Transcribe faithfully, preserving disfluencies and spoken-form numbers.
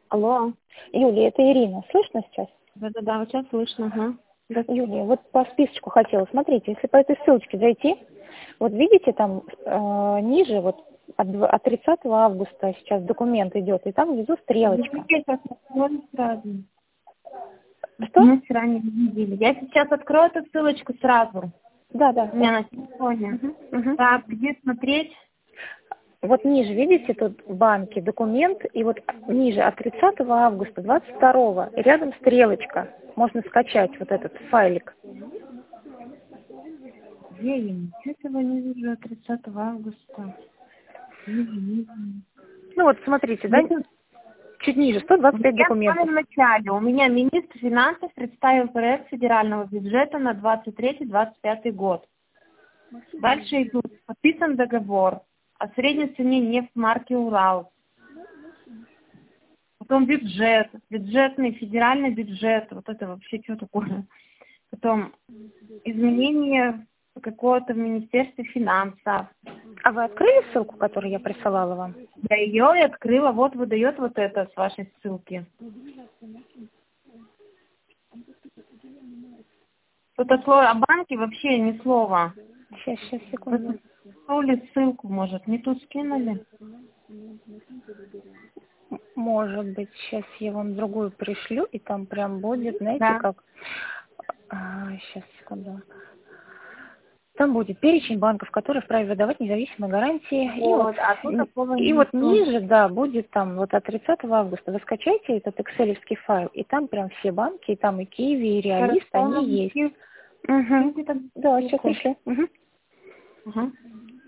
Алло. Юлия, это Ирина. Слышно сейчас? Да-да-да, вот сейчас слышно, ага. Да, Юлия, вот по списочку хотела. Смотрите, если по этой ссылочке зайти, вот видите, там э, ниже, вот от, дв- от тридцатого августа сейчас документ идет, и там внизу стрелочка. Я сейчас открою сразу. Что? Мы вчера не видели. Я сейчас открою эту ссылочку сразу. Да, да. У меня да. на телефоне. Мгм, мгм. Так, где смотреть? Вот ниже, видите, тут в банке документ, и вот ниже от тридцатого августа, двадцать второго, и рядом стрелочка. Можно скачать вот этот файлик. Где я? Ничего этого не вижу от тридцатого августа. Вижу, вижу. Ну вот смотрите, да, Ну, чуть ниже, сто двадцать пять я в документов. самом начале. У меня министр финансов представил проект федерального бюджета на двадцать третий — двадцать пятый год. Дальше идут. Подписан договор о средней цене нефть марки «Урал». Потом бюджет, бюджетный, федеральный бюджет. Вот это вообще что такое? Потом изменения какого-то в Министерстве финансов. А вы открыли ссылку, которую я присылала вам? Я ее и открыла. Вот выдает вот это с вашей ссылки. Тут о слове о банке вообще ни слова. Сейчас, сейчас, секунду. Вы ссылку, может, не ту скинули? М- Может быть, сейчас я вам другую пришлю, и там прям будет, знаете, Да. как... А, сейчас, секунду. Там будет перечень банков, которые вправе выдавать независимые гарантии. И вот, Вот, а тут такого и вот нету. ниже, да, будет там вот от тридцатого августа. Вы скачайте этот экселевский файл, и там прям все банки, и там и Киви, и Реалист, Хорошо, они есть. скиньте Угу. там Да, сейчас ссылку. пришлю. Угу. Ага.